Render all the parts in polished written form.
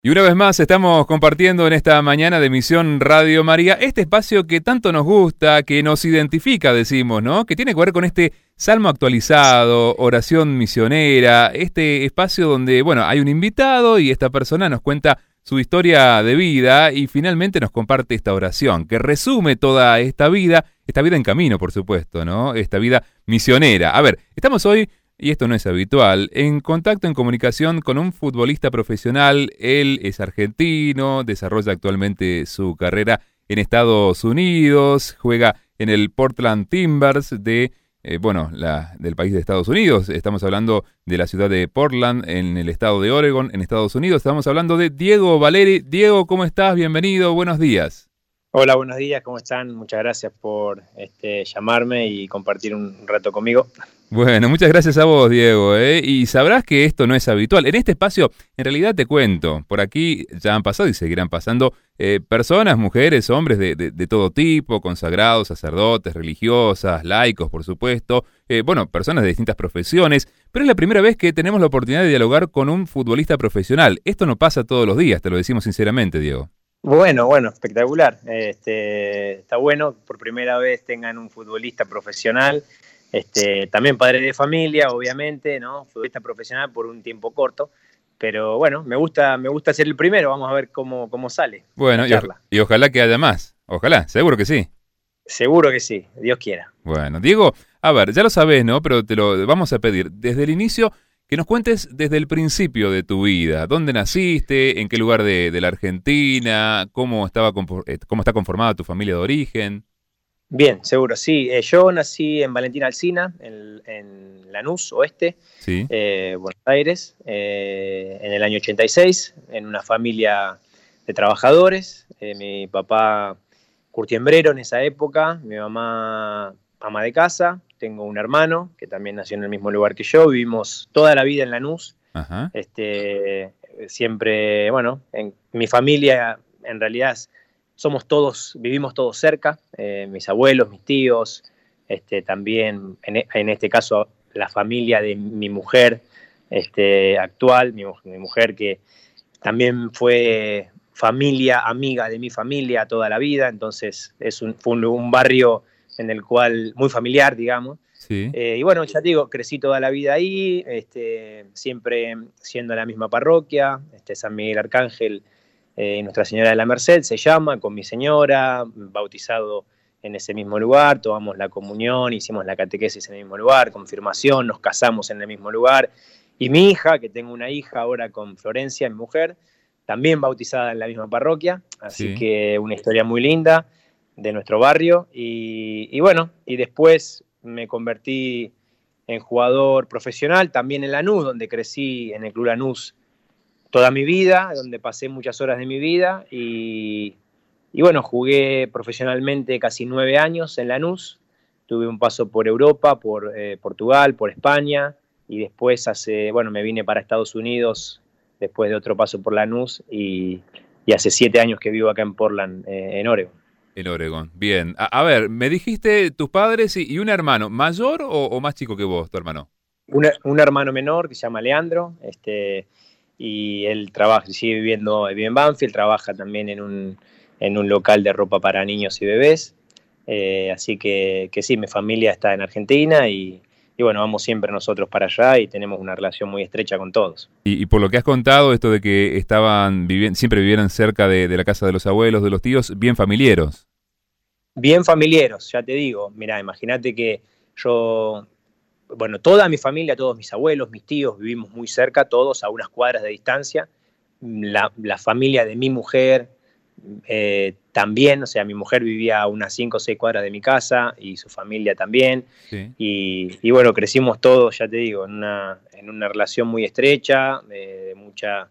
Y una vez más estamos compartiendo en esta mañana de Misión Radio María este espacio que tanto nos gusta, que nos identifica, decimos, ¿no? Que tiene que ver con este salmo actualizado, oración misionera, este espacio donde, bueno, hay un invitado y esta persona nos cuenta su historia de vida y finalmente nos comparte esta oración que resume toda esta vida en camino, por supuesto, ¿no? Esta vida misionera. A ver, estamos hoy, y esto no es habitual, en contacto, en comunicación con un futbolista profesional. Él es argentino, desarrolla actualmente su carrera en Estados Unidos, juega en el Portland Timbers del país de Estados Unidos. Estamos hablando de la ciudad de Portland, en el estado de Oregon, en Estados Unidos. Estamos hablando de Diego Valeri. Diego, ¿cómo estás? Bienvenido, buenos días. Hola, buenos días, ¿cómo están? Muchas gracias por llamarme y compartir un rato conmigo. Bueno, muchas gracias a vos, Diego, Y sabrás que esto no es habitual. En este espacio, en realidad te cuento, por aquí ya han pasado y seguirán pasando personas, mujeres, hombres de todo tipo, consagrados, sacerdotes, religiosas, laicos, por supuesto, personas de distintas profesiones, pero es la primera vez que tenemos la oportunidad de dialogar con un futbolista profesional. Esto no pasa todos los días, te lo decimos sinceramente, Diego. Bueno, espectacular. Está bueno, por primera vez tengan un futbolista profesional, también padre de familia, obviamente, ¿no? Futbolista profesional por un tiempo corto, pero bueno, me gusta ser el primero, vamos a ver cómo sale. Bueno, y ojalá que haya más, ojalá, seguro que sí. Seguro que sí, Dios quiera. Bueno, Diego, a ver, ya lo sabés, ¿no? Pero te lo vamos a pedir desde el inicio. Que nos cuentes desde el principio de tu vida, dónde naciste, en qué lugar de la Argentina, cómo está conformada tu familia de origen. Bien, seguro, sí. Yo nací en Valentín Alsina, en Lanús, Oeste, Sí. Buenos Aires, en el año 86, en una familia de trabajadores. Mi papá curtiembrero en esa época, mi mamá ama de casa. Tengo un hermano que también nació en el mismo lugar que yo. Vivimos toda la vida en Lanús. Ajá. Siempre, en mi familia en realidad vivimos todos cerca. Mis abuelos, mis tíos, también en este caso la familia de mi mujer actual, mi mujer que también fue familia, amiga de mi familia toda la vida. Entonces fue un barrio en el cual muy familiar, digamos. Sí. Y bueno, ya te digo, crecí toda la vida ahí, siempre siendo la misma parroquia, San Miguel Arcángel, Nuestra Señora de la Merced se llama, con mi señora, bautizado en ese mismo lugar, tomamos la comunión, hicimos la catequesis en el mismo lugar, confirmación, nos casamos en el mismo lugar. Y mi hija, que tengo una hija ahora con Florencia, mi mujer, también bautizada en la misma parroquia, así Sí. que una historia muy linda de nuestro barrio. Y después me convertí en jugador profesional, también en Lanús, donde crecí en el Club Lanús toda mi vida, donde pasé muchas horas de mi vida, y jugué profesionalmente casi 9 años en Lanús. Tuve un paso por Europa, por Portugal, por España, y después me vine para Estados Unidos después de otro paso por Lanús, y hace 7 años que vivo acá en Portland, en Oregon. En Oregon, bien. A ver, me dijiste tus padres y un hermano, ¿mayor o más chico que vos, tu hermano? Un hermano menor que se llama Leandro, y él vive en Banfield, trabaja también en un local de ropa para niños y bebés. Así que sí, mi familia está en Argentina y vamos siempre nosotros para allá y tenemos una relación muy estrecha con todos. Y por lo que has contado, esto de que siempre vivieran cerca de la casa de los abuelos, de los tíos, bien familiares. Bien familiares, ya te digo. Mirá, imagínate que yo, toda mi familia, todos mis abuelos, mis tíos, vivimos muy cerca, todos a unas cuadras de distancia. La familia de mi mujer también, o sea, mi mujer vivía a unas 5 o 6 cuadras de mi casa y su familia también. Sí. Y crecimos todos, ya te digo, en una relación muy estrecha, de mucha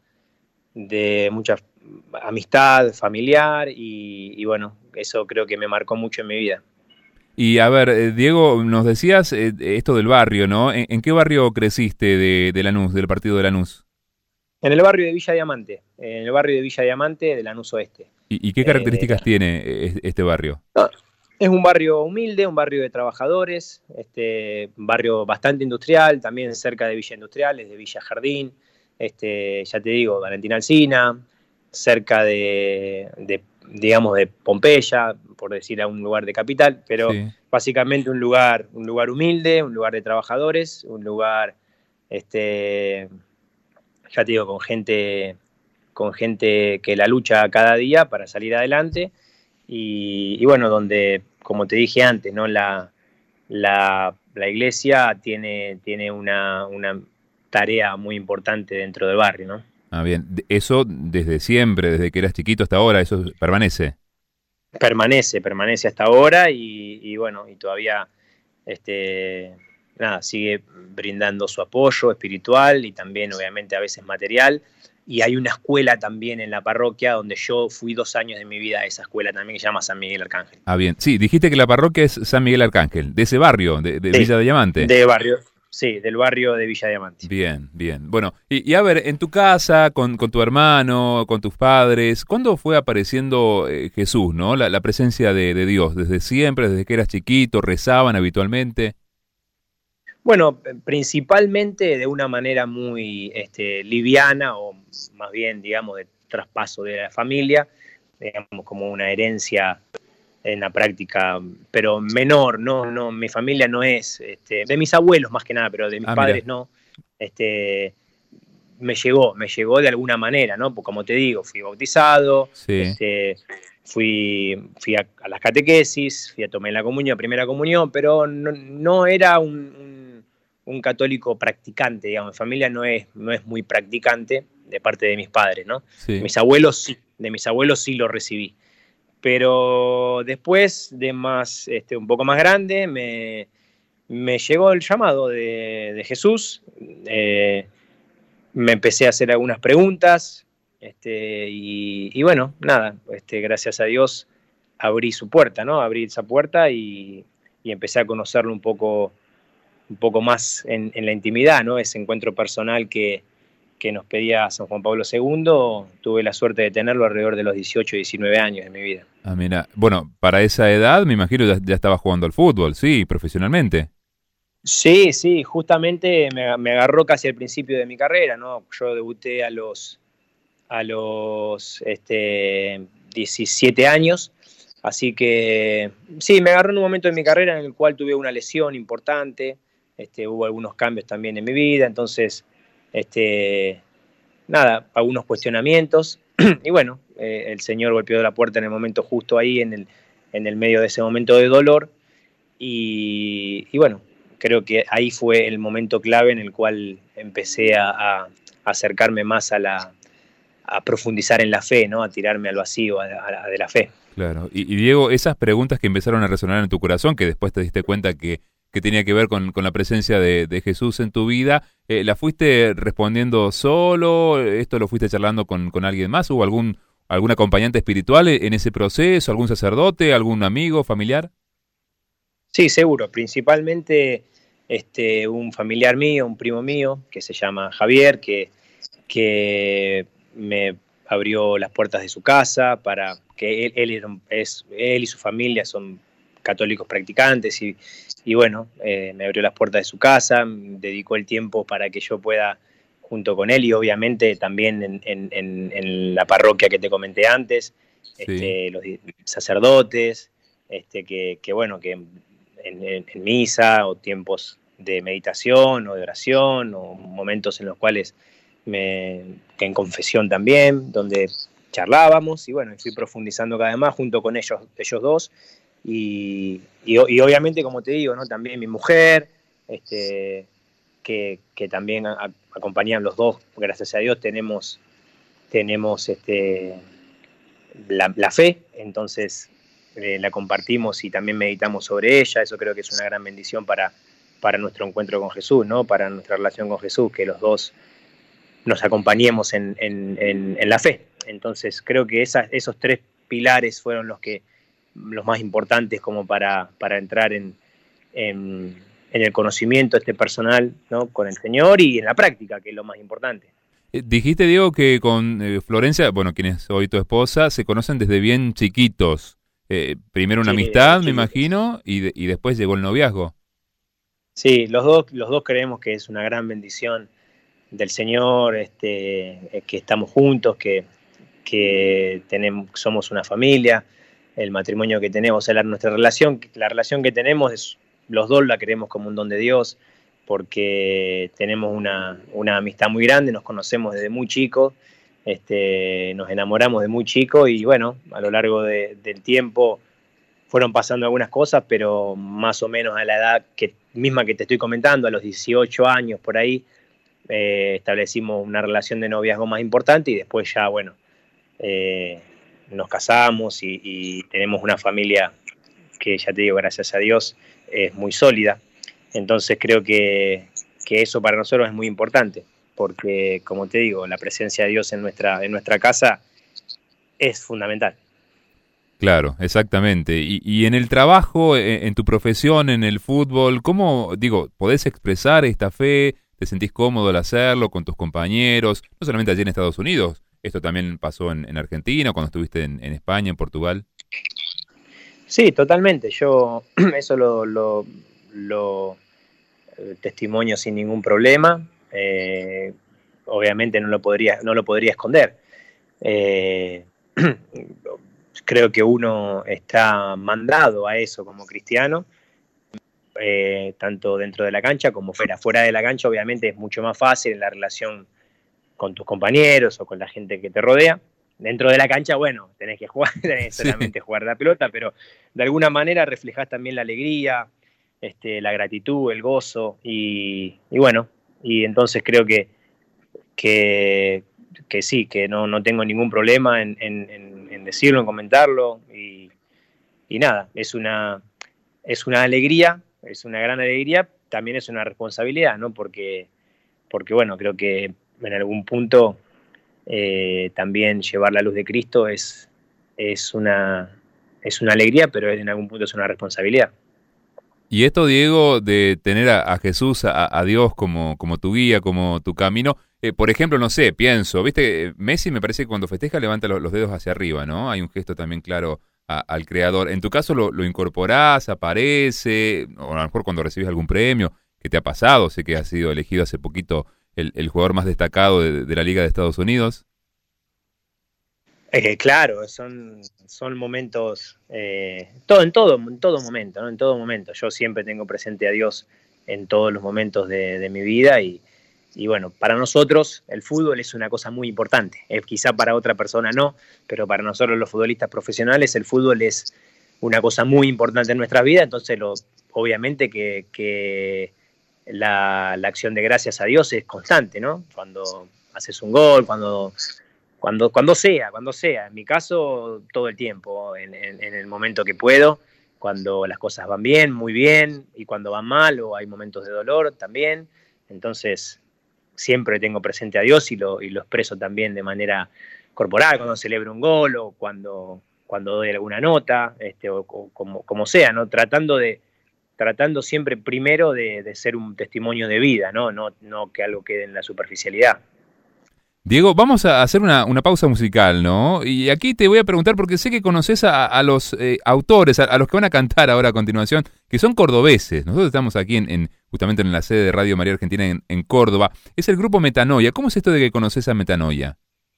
amistad familiar y eso creo que me marcó mucho en mi vida. Y a ver, Diego, nos decías esto del barrio, ¿no? ¿En qué barrio creciste de Lanús, del partido de Lanús? En el barrio de Villa Diamante, de Lanús Oeste. ¿Y qué características tiene este barrio? Es un barrio humilde, un barrio de trabajadores, un barrio bastante industrial, también cerca de Villa Industrial, es de Villa Jardín, ya te digo, Valentín Alsina, cerca digamos, de Pompeya, por decir a un lugar de capital, pero Sí. básicamente un lugar humilde, un lugar de trabajadores, un lugar, ya te digo, con gente que la lucha cada día para salir adelante y bueno, donde, como te dije antes, ¿no? La iglesia tiene una tarea muy importante dentro del barrio, ¿no? Ah, bien. Eso desde siempre, desde que eras chiquito hasta ahora, eso permanece. Permanece hasta ahora y bueno, y todavía nada, sigue brindando su apoyo espiritual y también obviamente a veces material. Y hay una escuela también en la parroquia donde yo fui 2 años de mi vida a esa escuela también que se llama San Miguel Arcángel. Ah, bien. Sí, dijiste que la parroquia es San Miguel Arcángel, de ese barrio, de Sí, Villa de Diamante. de barrio, sí, del barrio de Villa Diamante. Bien, bien. Bueno, y a ver, en tu casa, con tu hermano, con tus padres, ¿cuándo fue apareciendo Jesús, ¿no? La presencia de Dios, desde siempre, desde que eras chiquito, rezaban habitualmente. Bueno, principalmente de una manera muy liviana o más bien, digamos, de traspaso de la familia, digamos, como una herencia en la práctica, pero menor, no, mi familia no es, de mis abuelos más que nada, pero de mis Ah, mira. padres no, este, me llegó de alguna manera, ¿no? Porque como te digo, fui bautizado, Sí. fui a las catequesis, fui a tomar la comunión, primera comunión, pero no era un católico practicante, digamos, mi familia no es muy practicante de parte de mis padres, ¿no? Sí. Mis abuelos sí, de mis abuelos sí lo recibí. Pero después de un poco más grande, me llegó el llamado de Jesús, me empecé a hacer algunas preguntas, y bueno, nada, gracias a Dios abrí su puerta, ¿no? Abrí esa puerta y empecé a conocerlo un poco más en la intimidad, ¿no? Ese encuentro personal que nos pedía San Juan Pablo II, tuve la suerte de tenerlo alrededor de los 18 y 19 años de mi vida. Ah, mira. Bueno, para esa edad, me imagino ya estaba jugando al fútbol, sí, profesionalmente. Sí, sí, justamente me agarró casi al principio de mi carrera, ¿no? Yo debuté a los 17 años, así que sí, me agarró en un momento de mi carrera en el cual tuve una lesión importante, hubo algunos cambios también en mi vida, entonces, nada, algunos cuestionamientos, y bueno, el Señor golpeó la puerta en el momento justo ahí, en el medio de ese momento de dolor, y bueno, creo que ahí fue el momento clave en el cual empecé a acercarme más a profundizar en la fe, ¿no? A tirarme al vacío de la fe. Claro. Y Diego, esas preguntas que empezaron a resonar en tu corazón, que después te diste cuenta que tenía que ver con la presencia de Jesús en tu vida, ¿la fuiste respondiendo solo? ¿Esto lo fuiste charlando con alguien más? ¿Hubo algún acompañante espiritual en ese proceso? ¿Algún sacerdote? ¿Algún amigo, familiar? Sí, seguro. Principalmente un familiar mío, un primo mío, que se llama Javier, que me abrió las puertas de su casa para que él y su familia son católicos practicantes y bueno, me abrió las puertas de su casa, dedicó el tiempo para que yo pueda junto con él y obviamente también en la parroquia que te comenté antes, Sí, los sacerdotes, que bueno, que en misa o tiempos de meditación o de oración o momentos en los cuales que en confesión también, donde charlábamos y bueno, fui profundizando cada vez más junto con ellos dos y obviamente, como te digo, ¿no? También mi mujer, que también acompañan los dos, gracias a Dios tenemos la fe, entonces la compartimos y también meditamos sobre ella, eso creo que es una gran bendición para nuestro encuentro con Jesús, ¿no? Para nuestra relación con Jesús, que los dos nos acompañemos en la fe. Entonces creo que esos tres pilares fueron los más importantes como para entrar en el conocimiento personal, ¿no? Con el Señor y en la práctica, que es lo más importante. Dijiste, Diego, que con Florencia, bueno, quien es hoy tu esposa, se conocen desde bien chiquitos. Primero una Sí, desde muy amistad, me chiquitos. imagino, y después llegó el noviazgo. Sí, los dos creemos que es una gran bendición del Señor, que estamos juntos, que somos una familia, el matrimonio que tenemos, o sea, la relación que tenemos es, los dos la queremos como un don de Dios, porque tenemos una amistad muy grande, nos conocemos desde muy chicos, nos enamoramos de muy chico y bueno, a lo largo del tiempo fueron pasando algunas cosas, pero más o menos a la edad misma que te estoy comentando, a los 18 años por ahí, establecimos una relación de noviazgo más importante y después ya, bueno, nos casamos y tenemos una familia que, ya te digo, gracias a Dios, es muy sólida. Entonces creo que eso para nosotros es muy importante, porque, como te digo, la presencia de Dios en nuestra casa es fundamental. Claro, exactamente. Y en el trabajo, en tu profesión, en el fútbol, ¿cómo, digo, podés expresar esta fe? ¿Te sentís cómodo al hacerlo con tus compañeros? No solamente allí en Estados Unidos, esto también pasó en Argentina, cuando estuviste en España, en Portugal. Sí, totalmente. Yo eso lo testimonio sin ningún problema. Obviamente no lo podría esconder. Eh, Creo que uno está mandado a eso como cristiano, tanto dentro de la cancha como fuera. Fuera de la cancha obviamente es mucho más fácil en la relación con tus compañeros o con la gente que te rodea. Dentro de la cancha, bueno, tenés que jugar, tenés Sí. solamente jugar la pelota, pero de alguna manera reflejás también la alegría, la gratitud, el gozo, y bueno, y entonces creo que, que sí, que no tengo ningún problema en decirlo, en comentarlo, y nada, es una alegría, es una gran alegría, también es una responsabilidad, ¿no? Porque bueno, creo que en algún punto también llevar la luz de Cristo es una, es una alegría, pero en algún punto es una responsabilidad. Y esto, Diego, de tener a Jesús, a Dios como tu guía, como tu camino, por ejemplo, no sé, pienso, viste, Messi me parece que cuando festeja levanta los dedos hacia arriba, ¿no? Hay un gesto también claro al creador. En tu caso lo incorporás, aparece, o a lo mejor cuando recibes algún premio, que te ha pasado, sé que has sido elegido hace poquito el jugador más destacado de la Liga de Estados Unidos. Claro, son momentos, en todo momento, ¿no? En todo momento. Yo siempre tengo presente a Dios en todos los momentos de mi vida y bueno, para nosotros el fútbol es una cosa muy importante. Quizá para otra persona no, pero para nosotros los futbolistas profesionales el fútbol es una cosa muy importante en nuestra vida, entonces obviamente que la acción de gracias a Dios es constante, ¿no? Cuando haces un gol, cuando sea. En mi caso, todo el tiempo, en el momento que puedo, cuando las cosas van bien, muy bien, y cuando van mal o hay momentos de dolor también. Entonces, siempre tengo presente a Dios y lo expreso también de manera corporal, cuando celebro un gol o cuando doy alguna nota, o como sea, ¿no? Tratando siempre primero de ser un testimonio de vida, ¿no? No que algo quede en la superficialidad. Diego, vamos a hacer una pausa musical, ¿no? Y aquí te voy a preguntar, porque sé que conoces a los autores, a los que van a cantar ahora a continuación, que son cordobeses. Nosotros estamos aquí justamente en la sede de Radio María Argentina en Córdoba. Es el grupo Metanoia. ¿Cómo es esto de que conoces a Metanoia?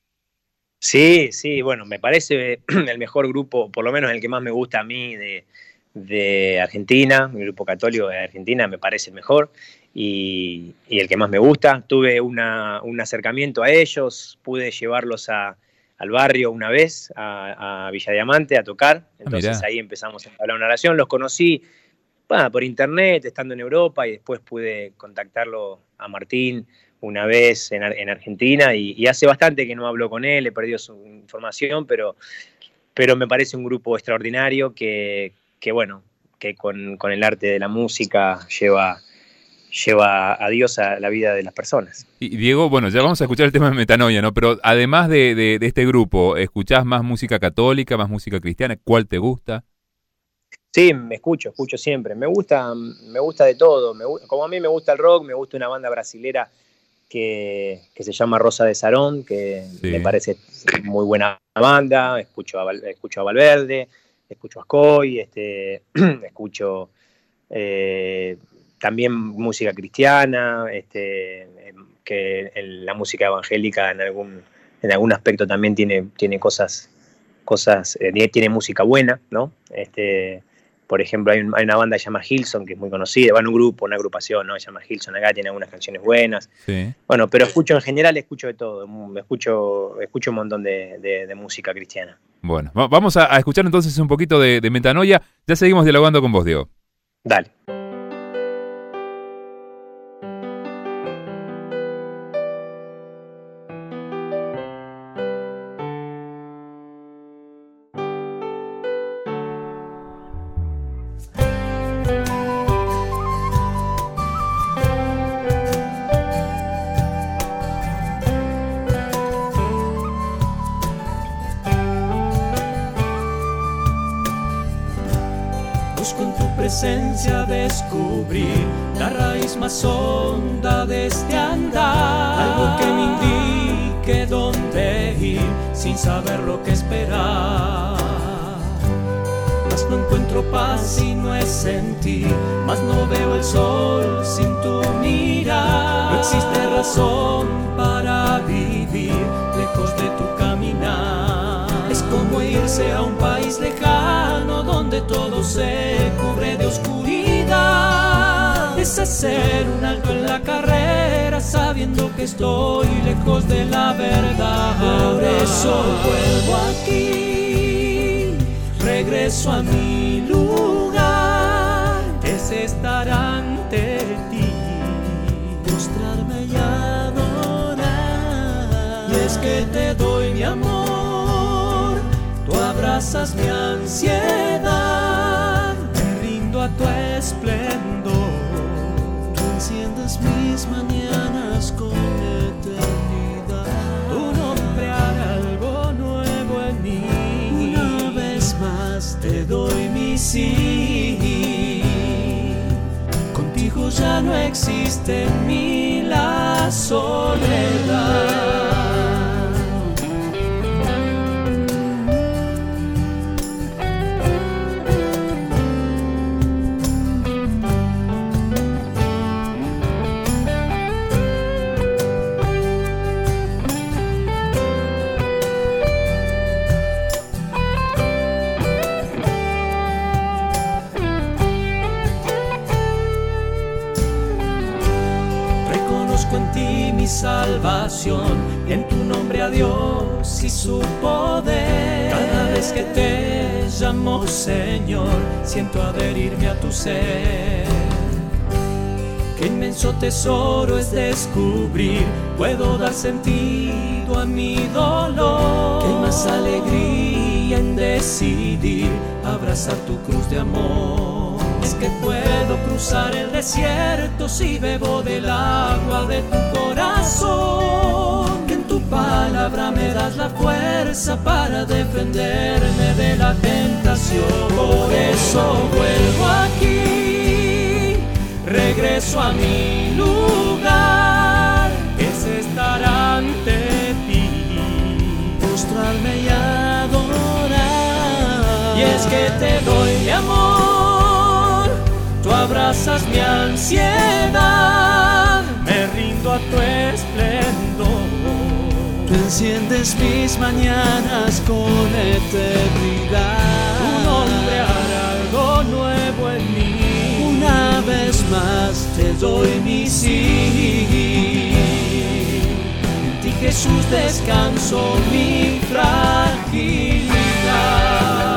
Sí, bueno, me parece el mejor grupo, por lo menos el que más me gusta a mí de Argentina, el grupo católico de Argentina me parece el mejor y el que más me gusta. Tuve un acercamiento a ellos, pude llevarlos al barrio una vez, a Villa Diamante, a tocar, Ah, entonces mirá. ahí empezamos a hablar una relación, los conocí por internet, estando en Europa, y después pude contactarlo a Martín una vez en Argentina, y hace bastante que no hablo con él, he perdido su información, pero me parece un grupo extraordinario que bueno, que con el arte de la música lleva a Dios a la vida de las personas. Y Diego, bueno, ya vamos a escuchar el tema de Metanoia, ¿no? Pero además de este grupo, ¿escuchás más música católica, más música cristiana? ¿Cuál te gusta? Sí, me escucho siempre. Me gusta de todo. Como a mí me gusta el rock, me gusta una banda brasilera que se llama Rosa de Sarón, que me Sí. parece muy buena banda. Escucho a Valverde, escucho a Ascoy, escucho eh, también música cristiana, la música evangélica en algún aspecto también tiene cosas tiene música buena, ¿no? Por ejemplo, hay una banda que se llama Hillsong, que es muy conocida, bueno, una agrupación, ¿no? Se llama Hillsong acá, tiene algunas canciones buenas. Sí. Bueno, pero en general escucho de todo, escucho un montón de música cristiana. Bueno, vamos a escuchar entonces un poquito de Metanoia. Ya seguimos dialogando con vos, Diego. Dale. Busco en tu presencia descubrir la raíz más honda de este andar, algo que me indique dónde ir sin saber lo que esperar. Mas no encuentro paz si no es en ti, mas no veo el sol sin tu mirar. No existe razón para vivir lejos de tu caminar. Es como irse a un país lejano donde todo se cubre de oscuridad. Es hacer un alto en la carrera sabiendo que estoy lejos de la verdad. Por eso vuelvo aquí, regreso a mi lugar, es estar ante ti, postrarme y adorar. Y es que te doy mi amor, tú abrazas mi ansiedad, me rindo a tu esplendor, tú enciendes mis mañanas con eternidad. Tu nombre hará algo nuevo en mí, una vez más te doy mi sí. Contigo ya no existe en mí la soledad. En ti mi salvación y en tu nombre a Dios y su poder. Cada vez que te llamo Señor, siento adherirme a tu ser. Qué inmenso tesoro es descubrir, puedo dar sentido a mi dolor. Qué más alegría en decidir abrazar tu cruz de amor. Es que puedo cruzar el desierto si bebo del agua de tu corazón. Que en tu palabra me das la fuerza para defenderme de la tentación. Por eso vuelvo aquí, regreso a mi lugar, es estar ante ti, postrarme y adorar. Y es que te doy mi amor, tú abrazas mi ansiedad, me rindo a tu esplendor. Tú enciendes mis mañanas con eternidad. Tu nombre hará algo nuevo en mí. Una vez más te doy mi sí. En ti, Jesús, descanso mi fragilidad.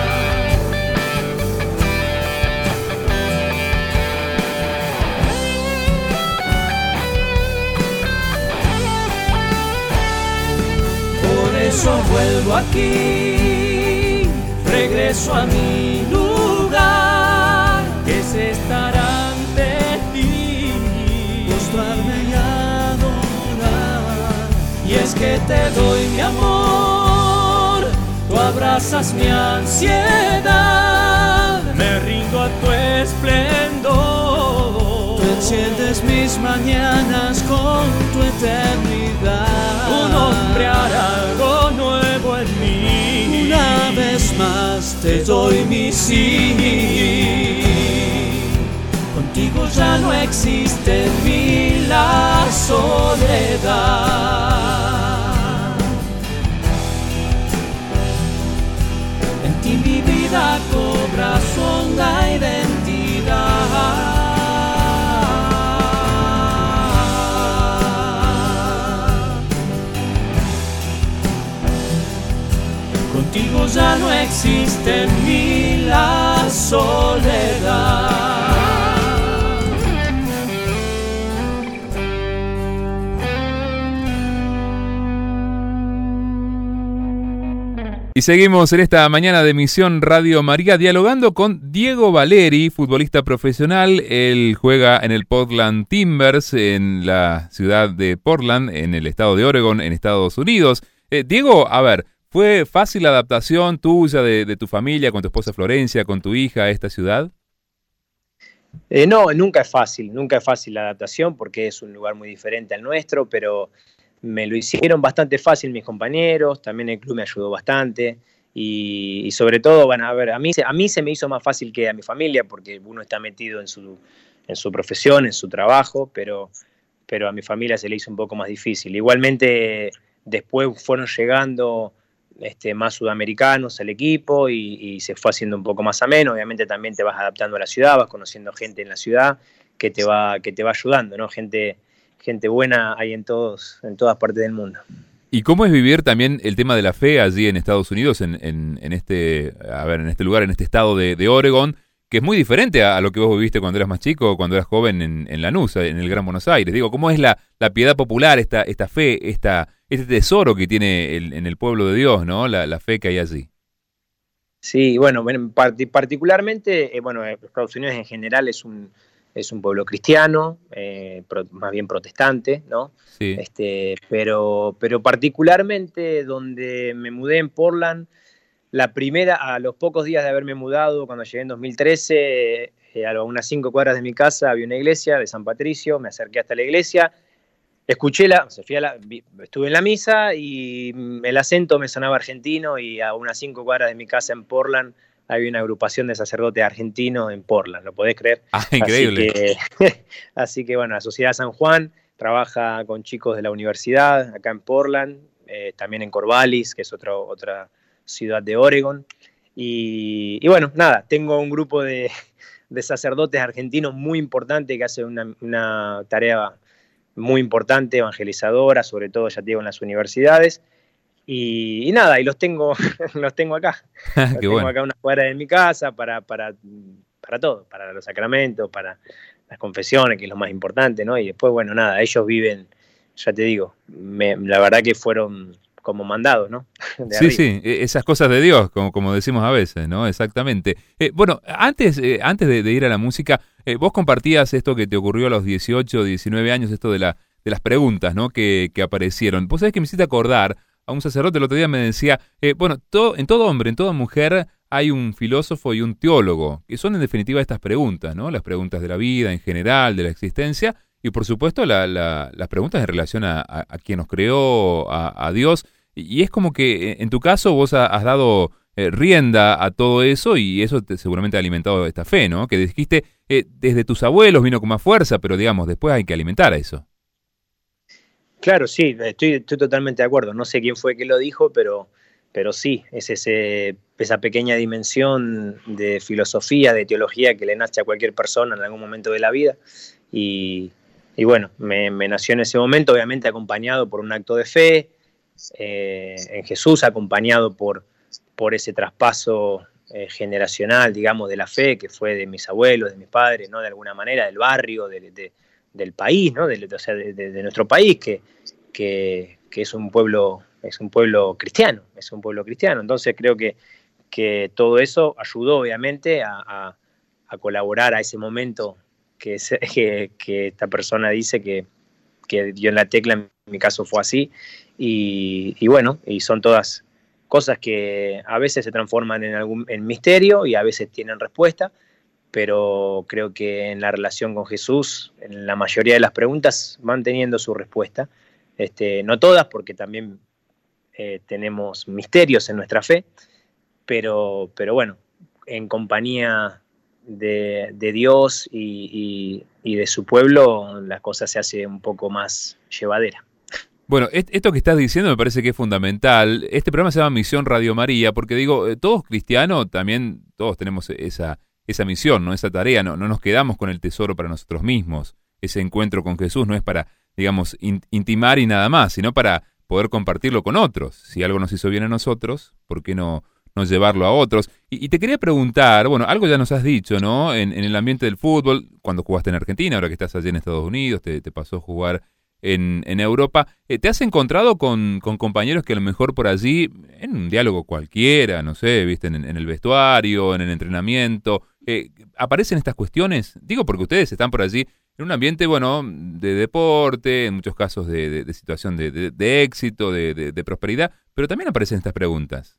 Por eso vuelvo aquí, regreso a mi lugar, que es estar ante ti, postrarme y adorar. Y es que te doy mi amor, tú abrazas mi ansiedad, me rindo a tu esplendor. Tú enciendes mis mañanas con tu eternidad. Tu nombre hará algo nuevo en mí. Una vez más te doy mi sí. Contigo ya no existe en mí la soledad. Contigo ya no existe en mí la soledad. Y seguimos en esta mañana de Misión Radio María dialogando con Diego Valeri, futbolista profesional. Él juega en el Portland Timbers en la ciudad de Portland, en el estado de Oregon, en Estados Unidos. Diego, a ver, ¿fue fácil la adaptación tuya de tu familia, con tu esposa Florencia, con tu hija a esta ciudad? No, nunca es fácil la adaptación porque es un lugar muy diferente al nuestro, pero me lo hicieron bastante fácil mis compañeros, también el club me ayudó bastante y sobre todo, bueno, a ver, a mí se me hizo más fácil que a mi familia porque uno está metido en su profesión, en su trabajo, pero a mi familia se le hizo un poco más difícil. Igualmente después fueron llegando más sudamericanos al equipo y se fue haciendo un poco más ameno. Obviamente también te vas adaptando a la ciudad, vas conociendo gente en la ciudad que te va ayudando, ¿no? Gente buena hay en todas partes del mundo. ¿Y cómo es vivir también el tema de la fe allí en Estados Unidos, en este lugar, en este estado de Oregon, que es muy diferente a lo que vos viviste cuando eras más chico o cuando eras joven en Lanús, en el Gran Buenos Aires? Digo, ¿cómo es la piedad popular, esta fe, este tesoro que tiene en el pueblo de Dios, ¿no? La fe que hay allí. Sí, bueno, particularmente, Estados Unidos en general es un pueblo cristiano, más bien protestante, ¿no? Sí. Pero particularmente donde me mudé en Portland, a los pocos días de haberme mudado, cuando llegué en 2013, a unas 5 cuadras de mi casa había una iglesia de San Patricio, me acerqué hasta la iglesia, estuve en la misa y el acento me sonaba argentino y a unas 5 cuadras de mi casa en Portland había una agrupación de sacerdotes argentinos en Portland, ¿lo podés creer? Ah, increíble. Así que bueno, la Sociedad San Juan trabaja con chicos de la universidad acá en Portland, también en Corvallis, que es otra ciudad de Oregon. Y bueno, nada, tengo un grupo de sacerdotes argentinos muy importante que hace una tarea muy importante, evangelizadora, sobre todo, ya te digo, en las universidades. Y nada, y los tengo acá. Qué bueno. Tengo acá una cuadra de mi casa para todo, para los sacramentos, para las confesiones, que es lo más importante, ¿no? Y después, bueno, nada, ellos viven, ya te digo, la verdad que fueron como mandados, ¿no? Sí, esas cosas de Dios, como decimos a veces, ¿no? Exactamente. Bueno, antes de ir a la música, vos compartías esto que te ocurrió a los 18, 19 años, esto de las preguntas, ¿no? Que aparecieron. Vos sabés que me hiciste acordar a un sacerdote el otro día, me decía, en todo hombre, en toda mujer hay un filósofo y un teólogo, que son en definitiva estas preguntas, ¿no? Las preguntas de la vida en general, de la existencia, y por supuesto las preguntas en relación a quien nos creó, a Dios. Y es como que en tu caso vos has dado rienda a todo eso y eso seguramente ha alimentado esta fe, ¿no? Que dijiste, desde tus abuelos vino con más fuerza, pero digamos, después hay que alimentar a eso. Claro, sí, estoy totalmente de acuerdo. No sé quién fue que lo dijo, pero sí, es esa pequeña dimensión de filosofía, de teología que le nace a cualquier persona en algún momento de la vida. Y bueno, me nació en ese momento, obviamente acompañado por un acto de fe, en Jesús, acompañado por ese traspaso generacional, digamos, de la fe, que fue de mis abuelos, de mis padres, ¿no? De alguna manera, del barrio, del país, ¿no? De nuestro país, que es un pueblo cristiano, Entonces creo que todo eso ayudó, obviamente, a colaborar a ese momento que esta persona dice que dio en la tecla. En mi caso fue así, y bueno, y son todas cosas que a veces se transforman en misterio y a veces tienen respuesta, pero creo que en la relación con Jesús, en la mayoría de las preguntas van teniendo su respuesta. No todas, porque también tenemos misterios en nuestra fe, pero bueno, en compañía de Dios y de su pueblo, la cosa se hace un poco más llevadera. Bueno, esto que estás diciendo me parece que es fundamental. Este programa se llama Misión Radio María, porque digo, todos cristianos también, todos tenemos esa misión, ¿no? Esa tarea, no nos quedamos con el tesoro para nosotros mismos. Ese encuentro con Jesús no es para, digamos, intimar y nada más, sino para poder compartirlo con otros. Si algo nos hizo bien a nosotros, ¿por qué no llevarlo a otros? Y te quería preguntar, bueno, algo ya nos has dicho, ¿no? En el ambiente del fútbol, cuando jugaste en Argentina, ahora que estás allí en Estados Unidos, te pasó a jugar en Europa. ¿Te has encontrado con compañeros que a lo mejor por allí, en un diálogo cualquiera, no sé, viste, en el vestuario, en el entrenamiento, aparecen estas cuestiones? Digo porque ustedes están por allí en un ambiente, bueno, de deporte, en muchos casos de situación de éxito, de prosperidad, pero también aparecen estas preguntas.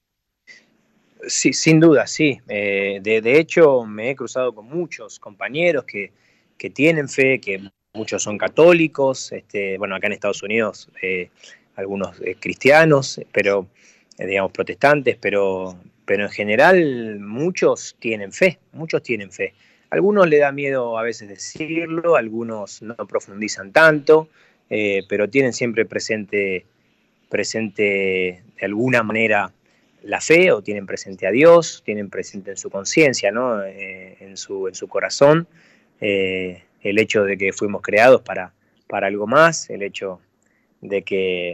Sí, sin duda, sí. De hecho, me he cruzado con muchos compañeros que tienen fe, que muchos son católicos, bueno, acá en Estados Unidos algunos cristianos, pero digamos protestantes, pero en general muchos tienen fe, muchos tienen fe. Algunos le da miedo a veces decirlo, algunos no profundizan tanto, pero tienen siempre presente de alguna manera la fe, o tienen presente a Dios, tienen presente en su conciencia, ¿no? En su corazón, el hecho de que fuimos creados para algo más, el hecho de que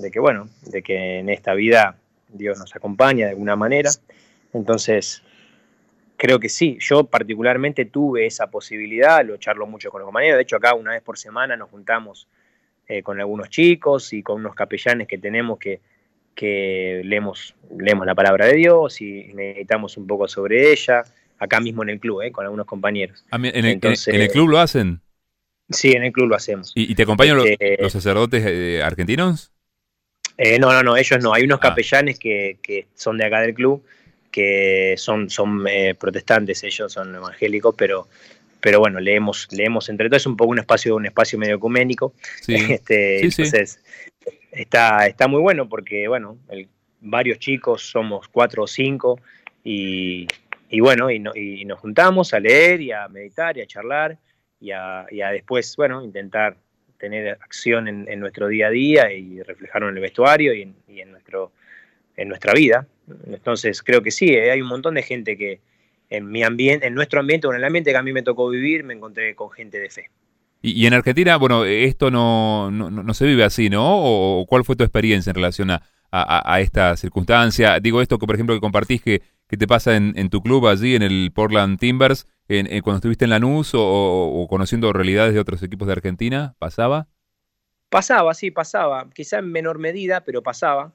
en esta vida Dios nos acompaña de alguna manera. Entonces, creo que sí. Yo particularmente tuve esa posibilidad, lo charlo mucho con los compañeros. De hecho, acá una vez por semana nos juntamos con algunos chicos y con unos capellanes que tenemos que leemos la palabra de Dios y meditamos un poco sobre ella, acá mismo en el club, con algunos compañeros. Entonces, ¿en el club lo hacen? Sí, en el club lo hacemos. ¿Y te acompañan los sacerdotes argentinos? No, ellos no. Hay unos capellanes que son de acá del club, que son protestantes, ellos son evangélicos, pero bueno, leemos entre todos. Es un poco un espacio medio ecuménico. Sí. Entonces, está muy bueno porque, bueno, varios chicos, somos 4 o 5, y bueno, y nos juntamos a leer y a meditar y a charlar y a después, bueno, intentar tener acción en nuestro día a día y reflejarlo en el vestuario y en nuestra vida. Entonces creo que sí, hay un montón de gente que en nuestro ambiente o en el ambiente que a mí me tocó vivir, me encontré con gente de fe. Y en Argentina, bueno, esto no se vive así, ¿no? ¿O cuál fue tu experiencia en relación a esta circunstancia? Digo esto que, por ejemplo, que compartís que te pasa en tu club allí, en el Portland Timbers, cuando estuviste en Lanús o conociendo realidades de otros equipos de Argentina, ¿pasaba? Pasaba, sí, pasaba. Quizá en menor medida, pero pasaba.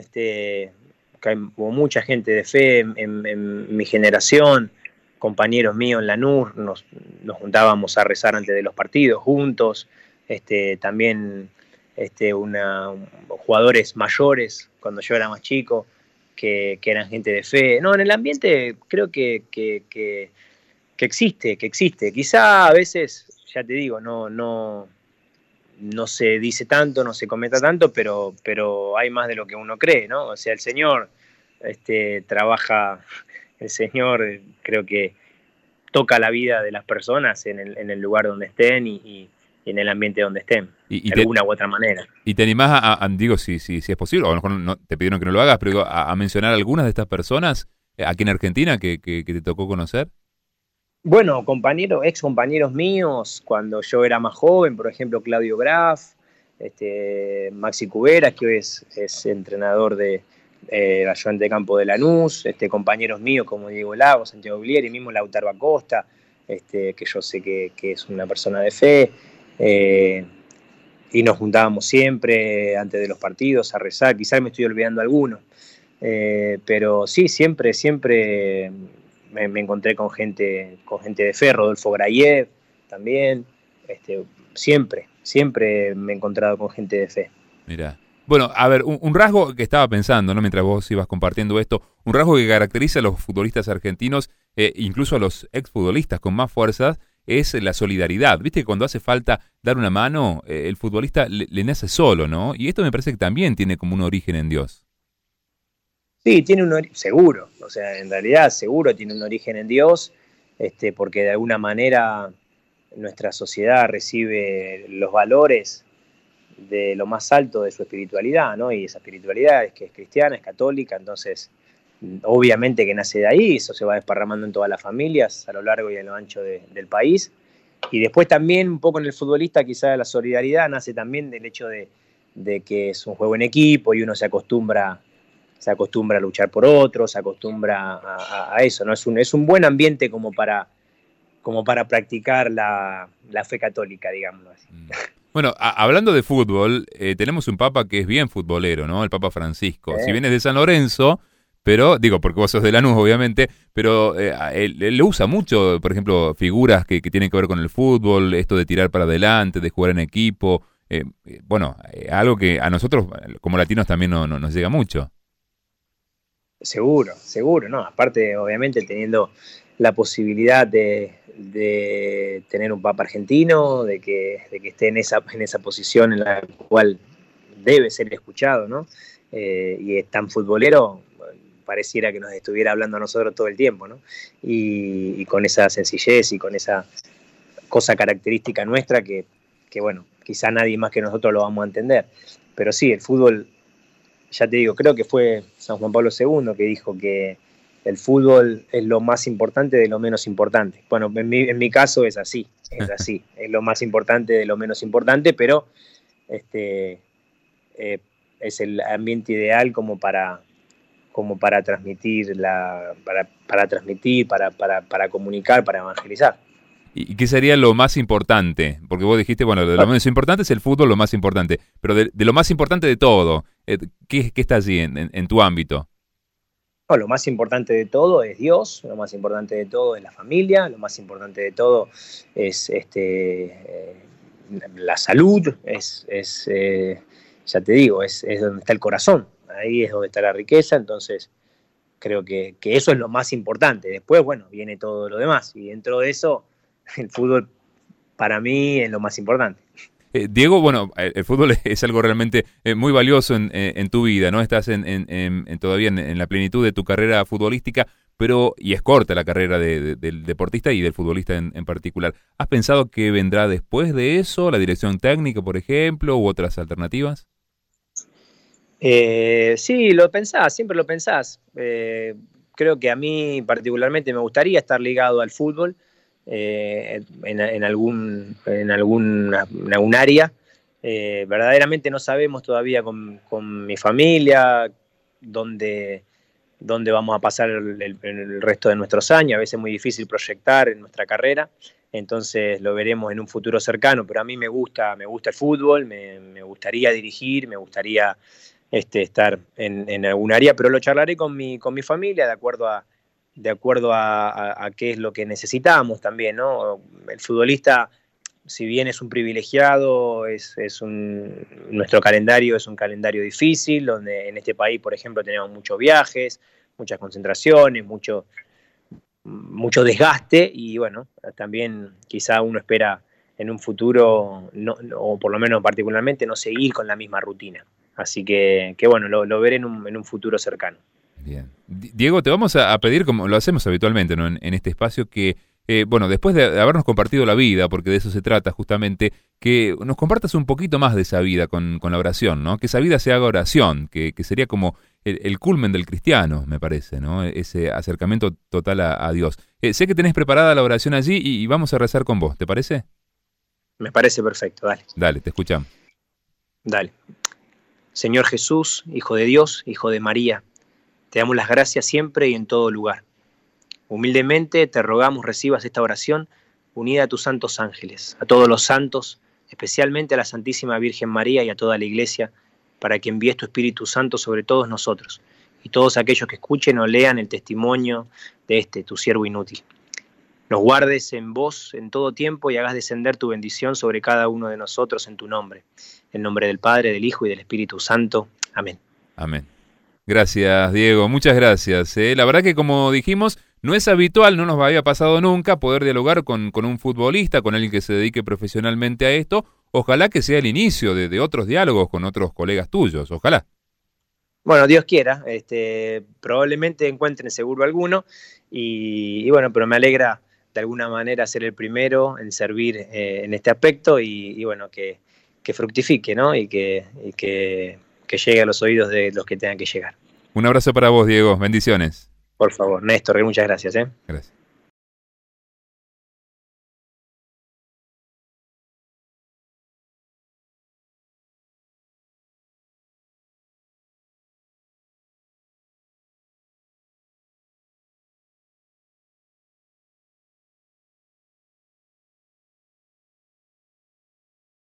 Hubo mucha gente de fe en mi generación, compañeros míos en Lanús, nos juntábamos a rezar antes de los partidos juntos, también jugadores mayores cuando yo era más chico, que eran gente de fe. No, en el ambiente creo que existe. Quizá a veces, ya te digo, no se dice tanto, no se comenta tanto, pero hay más de lo que uno cree, ¿no? O sea, el Señor trabaja, el Señor creo que toca la vida de las personas en el lugar donde estén y en el ambiente donde estén, de alguna u otra manera. ¿Y te animás digo, si es posible, o a lo mejor no, te pidieron que no lo hagas, pero a mencionar algunas de estas personas aquí en Argentina que te tocó conocer? Bueno, ex compañeros míos, cuando yo era más joven, por ejemplo, Claudio Graf, Maxi Cuberas, que hoy es entrenador de ayudante de campo de Lanús, compañeros míos como Diego Lago, Santiago Glieri, mismo Lautaro Acosta, que yo sé que es una persona de fe, y nos juntábamos siempre antes de los partidos a rezar. Quizás me estoy olvidando alguno, pero sí, siempre me encontré con gente de fe. Rodolfo Grayev también, siempre me he encontrado con gente de fe. Mirá. Bueno, a ver, un rasgo que estaba pensando, ¿no? Mientras vos ibas compartiendo esto, un rasgo que caracteriza a los futbolistas argentinos, incluso a los exfutbolistas con más fuerzas, es la solidaridad. Viste que cuando hace falta dar una mano, el futbolista le nace solo, ¿no? Y esto me parece que también tiene como un origen en Dios. Sí, tiene un origen, seguro, o sea, en realidad seguro tiene un origen en Dios, porque de alguna manera nuestra sociedad recibe los valores de lo más alto de su espiritualidad, ¿no? Y esa espiritualidad es que es cristiana, es católica, entonces obviamente que nace de ahí, eso se va desparramando en todas las familias a lo largo y a lo ancho del país. Y después también un poco en el futbolista quizá la solidaridad nace también del hecho de de que es un juego en equipo y uno se acostumbra a luchar por otros, se acostumbra a eso, ¿no? Es un buen ambiente como para practicar la fe católica, digámoslo así. Bueno, hablando de fútbol, tenemos un papa que es bien futbolero, ¿no? El Papa Francisco. Si bien es de San Lorenzo, pero, digo, porque vos sos de Lanús, obviamente, pero él usa mucho, por ejemplo, figuras que tienen que ver con el fútbol, esto de tirar para adelante, de jugar en equipo. Algo que a nosotros, como latinos, también nos llega mucho. Seguro, ¿no? Aparte, obviamente, teniendo la posibilidad de tener un papa argentino, de que esté en esa posición en la cual debe ser escuchado, ¿no? Y es tan futbolero, pareciera que nos estuviera hablando a nosotros todo el tiempo, ¿no? Y con esa sencillez y con esa cosa característica nuestra que bueno, quizá nadie más que nosotros lo vamos a entender. Pero sí, el fútbol, ya te digo, creo que fue San Juan Pablo II que dijo que el fútbol es lo más importante de lo menos importante. Bueno, en mi caso es así, es lo más importante de lo menos importante, pero es el ambiente ideal como para transmitir, para comunicar, para evangelizar. ¿Y qué sería lo más importante? Porque vos dijiste, bueno, de lo menos importante es el fútbol, lo más importante, pero de lo más importante de todo, ¿qué está allí en tu ámbito? No, lo más importante de todo es Dios, lo más importante de todo es la familia, lo más importante de todo es la salud, ya te digo, es donde está el corazón, ahí es donde está la riqueza, entonces creo que eso es lo más importante. Después, bueno, viene todo lo demás, y dentro de eso, el fútbol para mí es lo más importante. Diego, bueno, el fútbol es algo realmente muy valioso en tu vida, ¿no? Estás todavía en la plenitud de tu carrera futbolística, y es corta la carrera del deportista y del futbolista en particular. ¿Has pensado qué vendrá después de eso? ¿La dirección técnica, por ejemplo, u otras alternativas? Sí, siempre lo pensás. Creo que a mí particularmente me gustaría estar ligado al fútbol, en algún área. Verdaderamente no sabemos todavía con mi familia dónde vamos a pasar el resto de nuestros años. A veces es muy difícil proyectar en nuestra carrera, entonces lo veremos en un futuro cercano, pero a mí me gusta el fútbol, me gustaría dirigir, me gustaría estar en algún área, pero lo charlaré con mi familia de acuerdo a qué es lo que necesitamos también, ¿no? El futbolista, si bien es un privilegiado, nuestro calendario es un calendario difícil, donde en este país, por ejemplo, tenemos muchos viajes, muchas concentraciones, mucho desgaste, y bueno, también quizá uno espera en un futuro, o por lo menos particularmente, no seguir con la misma rutina. Así que bueno, lo veré en un futuro cercano. Bien. Diego, te vamos a pedir, como lo hacemos habitualmente, ¿no? en este espacio, que después de habernos compartido la vida, porque de eso se trata justamente, que nos compartas un poquito más de esa vida con la oración, ¿no? Que esa vida se haga oración, que sería como el culmen del cristiano, me parece, ¿no? Ese acercamiento total a Dios. Sé que tenés preparada la oración allí y vamos a rezar con vos, ¿te parece? Me parece perfecto, dale. Dale, te escuchamos. Dale. Señor Jesús, Hijo de Dios, Hijo de María, te damos las gracias siempre y en todo lugar. Humildemente te rogamos recibas esta oración unida a tus santos ángeles, a todos los santos, especialmente a la Santísima Virgen María y a toda la Iglesia, para que envíes tu Espíritu Santo sobre todos nosotros y todos aquellos que escuchen o lean el testimonio de tu siervo inútil. Nos guardes en vos en todo tiempo y hagas descender tu bendición sobre cada uno de nosotros en tu nombre. En nombre del Padre, del Hijo y del Espíritu Santo. Amén. Amén. Gracias, Diego. Muchas gracias. La verdad que, como dijimos, no es habitual, no nos había pasado nunca poder dialogar con un futbolista, con alguien que se dedique profesionalmente a esto. Ojalá que sea el inicio de otros diálogos con otros colegas tuyos. Ojalá. Bueno, Dios quiera. Probablemente encuentren seguro alguno. Y bueno, pero me alegra de alguna manera ser el primero en servir en este aspecto y bueno, que fructifique, ¿no? Y que llegue a los oídos de los que tengan que llegar. Un abrazo para vos, Diego. Bendiciones. Por favor, Néstor, muchas gracias. Gracias.